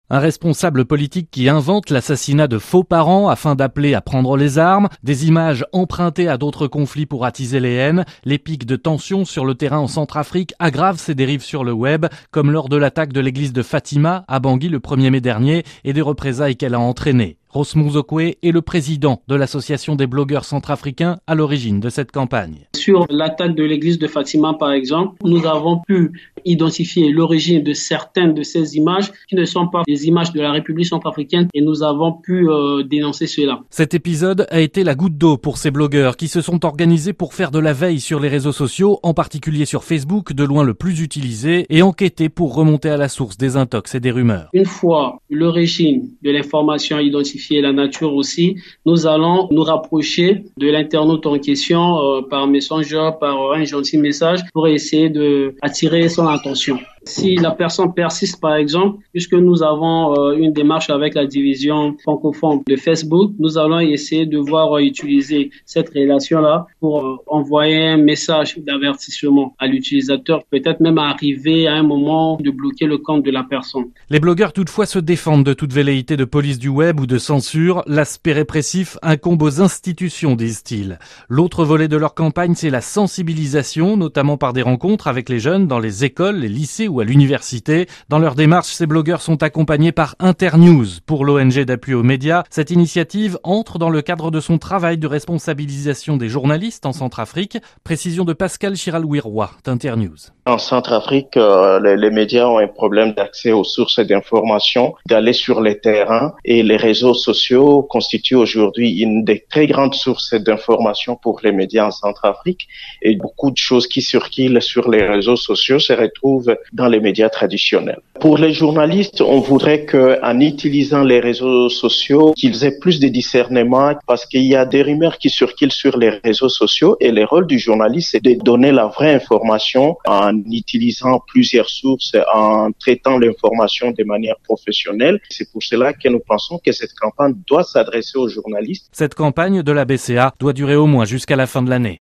Un responsable politique qui invente l'assassinat de faux parents afin d'appeler à prendre les armes, des images empruntées à d'autres conflits pour attiser les haines, les pics de tension sur le terrain en Centrafrique aggravent ces dérives sur le web, comme lors de l'attaque de l'église de Fatima à Bangui le 1er mai dernier et des représailles qu'elle a entraînées. Rosmou Zokwe est le président de l'association des blogueurs centrafricains à l'origine de cette campagne. Sur l'attaque de l'église de Fatima, par exemple, nous avons pu identifier l'origine de certaines de ces images qui ne sont pas des images de la République centrafricaine et nous avons pu dénoncer cela. Cet épisode a été la goutte d'eau pour ces blogueurs qui se sont organisés pour faire de la veille sur les réseaux sociaux, en particulier sur Facebook, de loin le plus utilisé, et enquêter pour remonter à la source des intox et des rumeurs. Une fois l'origine de l'information identifiée, la nature aussi, nous allons nous rapprocher de l'internaute en question par Messenger, par un gentil message pour essayer de attirer son attention. Si la personne persiste, par exemple, puisque nous avons une démarche avec la division francophone de Facebook, nous allons essayer de voir utiliser cette relation-là pour envoyer un message d'avertissement à l'utilisateur, peut-être même arriver à un moment de bloquer le compte de la personne. Les blogueurs toutefois se défendent de toute velléité de police du web ou de censure. L'aspect répressif incombe aux institutions, disent-ils. L'autre volet de leur campagne, c'est la sensibilisation, notamment par des rencontres avec les jeunes dans les écoles, les lycées ou à l'université. Dans leur démarche, ces blogueurs sont accompagnés par Internews. Pour l'ONG d'appui aux médias, cette initiative entre dans le cadre de son travail de responsabilisation des journalistes en Centrafrique. Précision de Pascal Chiralwiroy d'Internews. En Centrafrique, les médias ont un problème d'accès aux sources d'information, d'aller sur les terrains, et les réseaux sociaux constituent aujourd'hui une des très grandes sources d'information pour les médias en Centrafrique, et beaucoup de choses qui circulent sur les réseaux sociaux se retrouvent dans les médias traditionnels. Pour les journalistes, on voudrait qu'en utilisant les réseaux sociaux, qu'ils aient plus de discernement, parce qu'il y a des rumeurs qui circulent sur les réseaux sociaux, et le rôle du journaliste, c'est de donner la vraie information en utilisant plusieurs sources, en traitant l'information de manière professionnelle. C'est pour cela que nous pensons que cette campagne doit s'adresser aux journalistes. Cette campagne de la BCA doit durer au moins jusqu'à la fin de l'année.